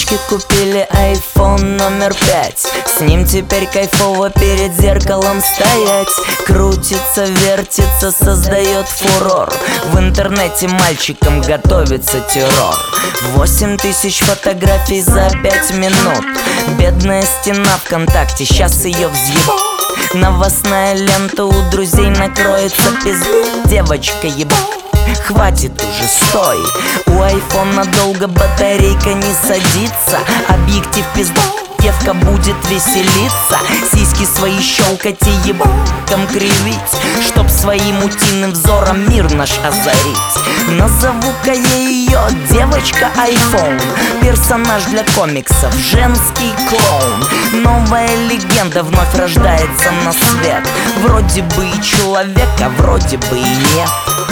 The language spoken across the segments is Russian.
Девочки купили iPhone номер 5. С ним теперь кайфово перед зеркалом стоять. Крутится, вертится, создает фурор. В интернете мальчикам готовится террор. 8000 фотографий за 5 минут. Бедная стена ВКонтакте, сейчас ее взъебут. Новостная лента у друзей накроется пизд. Девочка ебать, хватит уже, стой. У айфона долго батарейка не садится. Объектив пизда, девка будет веселиться. Сиськи свои щелкать и ебатком кривить, чтоб своим утиным взором мир наш озарить. Назову-ка я ее девочка iPhone. Персонаж для комиксов, женский клоун. Новая легенда вновь рождается на свет. Вроде бы и человек, а вроде бы и нет.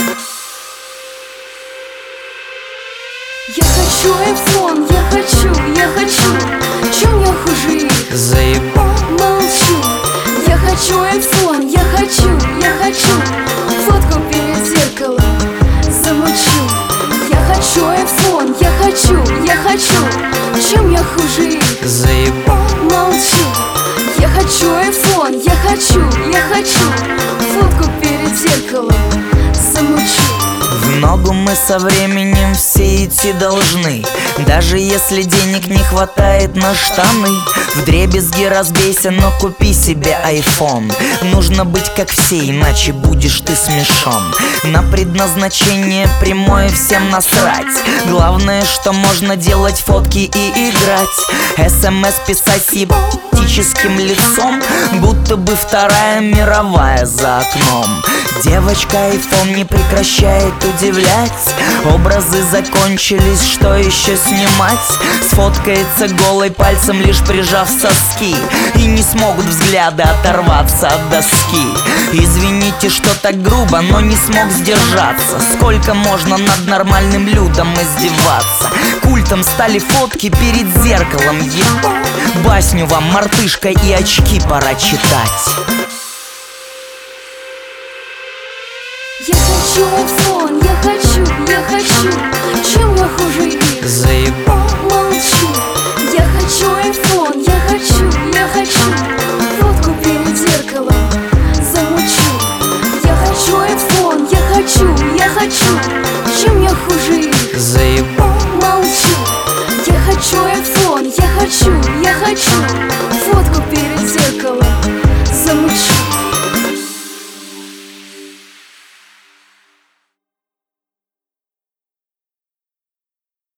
Я хочу iPhone, я хочу. Чем я хуже их? Заебал. Молчу. Я хочу iPhone, я хочу. Фотку перед зеркалом замучу. Я хочу iPhone, я хочу. Чем я хуже их? Заебал. Молчу. Я хочу iPhone, я хочу. Фотку перед зеркалом замучу. В ногу мы со временем все идти должны. Даже если денег не хватает на штаны. Вдребезги разбейся, но купи себе iPhone. Нужно быть как все, иначе будешь ты смешон. На предназначение прямое всем насрать. Главное, что можно делать фотки и играть. СМС писать с ебатическим лицом, будто бы Вторая мировая за окном. Девочка iPhone не прекращает удивлять. Образы закончились, что еще снимать? Сфоткается голой пальцем, лишь прижав соски. И не смогут взгляды оторваться от доски. Извините, что так грубо, но не смог сдержаться. Сколько можно над нормальным людом издеваться? Культом стали фотки перед зеркалом, ебать. Басню вам, мартышка, и очки пора читать. Я хочу iPhone, я хочу. Чем я хуже их? Заебал.